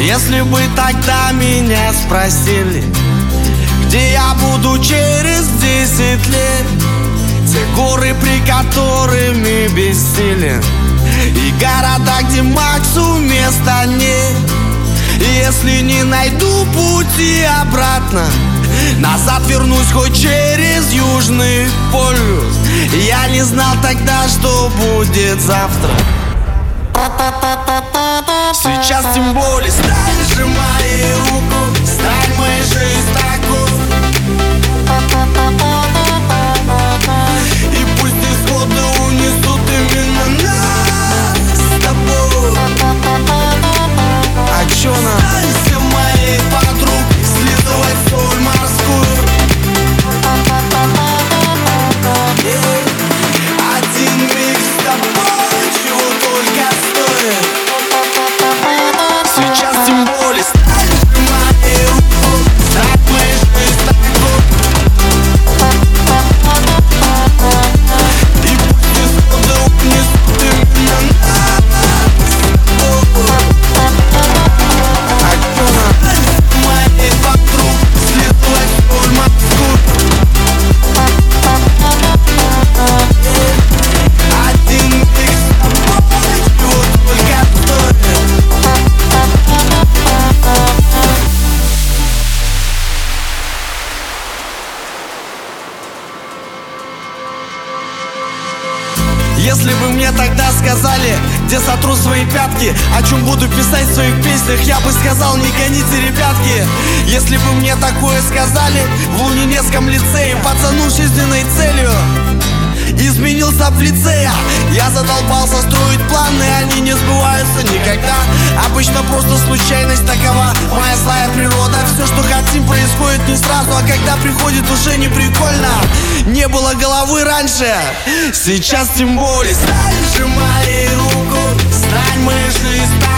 Если бы тогда меня спросили, где я буду через 10 лет, те горы, при которыми бессилен, и города, где Максу места нет. Если не найду пути обратно, назад вернусь хоть через Южный полюс. Я не знал тогда, что будет завтра. Сейчас тем более стань, сжимай руку, стань моей жизнью такой. И пусть исходы унесут именно нас с тобой. А чё нам? Станься моей подругой, слизывай соль морскую. Один миг с тобой, чего только стоит. Сейчас тем более стань, сжимай руку, стань моей жизнью такой. И пусть исходы унесут именно нас с тобой. А чё нам? Станься моей подругой, слизывай соль морскую. Один миг с тобой, чего только стоит. Если бы мне тогда сказали, где сотру свои пятки, о чем буду писать в своих песнях, я бы сказал: не гоните, ребятки. Если бы мне такое сказали в Лунинецком лицее, пацану с жизненной целью изменился в лицея. Я задолбался строить планы, они не сбываются никогда. Обычно просто случайность такова, моя злая природа. Все, что хотим, происходит не сразу, а когда приходит, уже не прикольно. Не было головы раньше, сейчас тем более. Стань, сжимай руку, стань моей жизнью.